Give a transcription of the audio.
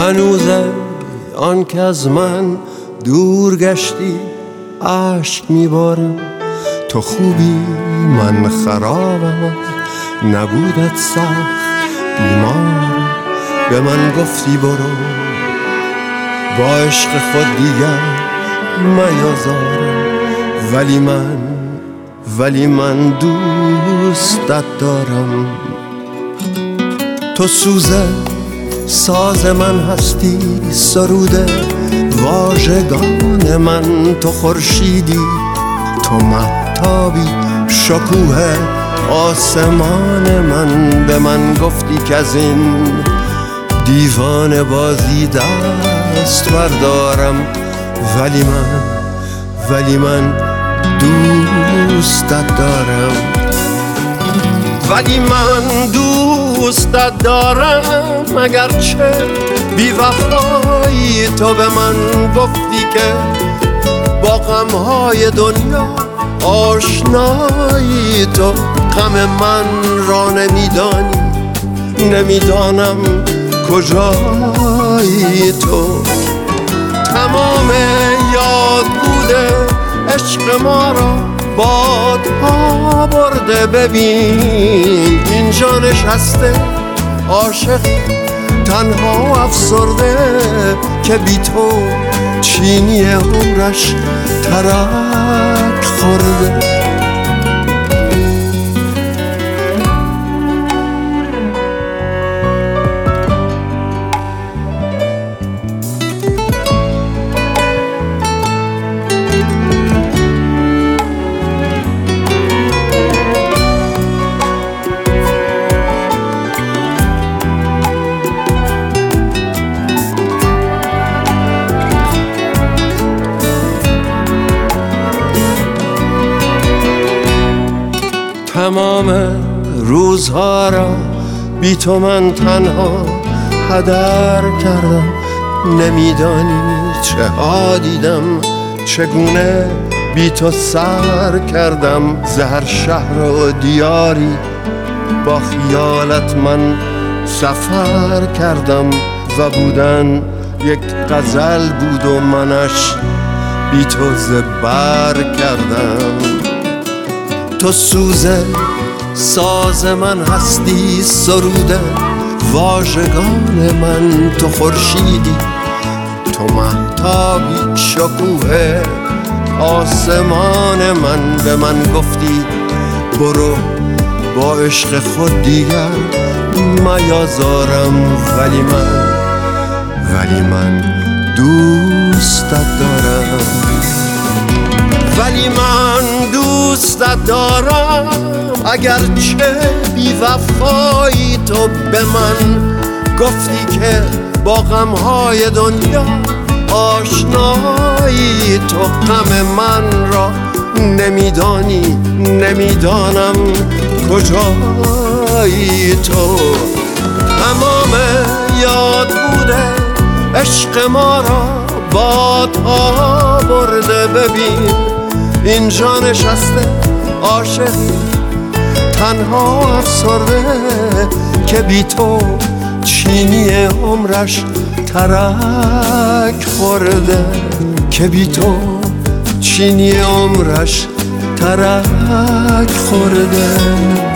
هنوزه آن که از من دور گشتی عشق میبارم. تو خوبی من خرابم، نبودت سخت بیمارم. به من گفتی برو با عشق خود دیگر میازارم، ولی من دوستت دارم. تو سوزه ساز من هستی، سروده واژگان من. تو خورشیدی، تو مهتابی، شکوه آسمان من. به من گفتی که از این دیوانه بازی دست بردارم، ولی من دوستت دارم. اگرچه بی وفایی تو به من گفتی که با غمهای دنیا آشنایی. تو غم من را نمیدانم کجایی. تو تمام یاد بوده عشق ما را بادها برده. ببین اینجا نشسته عاشق تنها افسرده، که بی تو چینی عمرش ترک خورده. تمام روزها را بی تو من تنها هدر کردم. نمیدانی چه ها دیدم، چگونه بی تو سر کردم. زهر شهر و دیاری با خیالت من سفر کردم. و بودن یک غزل بود و منش بی تو زبر کردم. تو سوزه ساز من هستی، سروده واژگان من. تو خورشیدی، تو مهتابی، شکوه آسمان من. به من گفتی برو با عشق خود دیگر میازارم، ولی من دوستت دارم. اگرچه بی وفایی تو به من گفتی که با غمهای دنیا آشنایی. تو غم من را نمیدانم کجایی. تو تمام یاد بوده عشق ما را بادها برده. ببین اینجا نشسته عاشق تنها افسرده، که بی تو چینی عمرش ترک خورده. که بی تو چینی عمرش ترک خورده.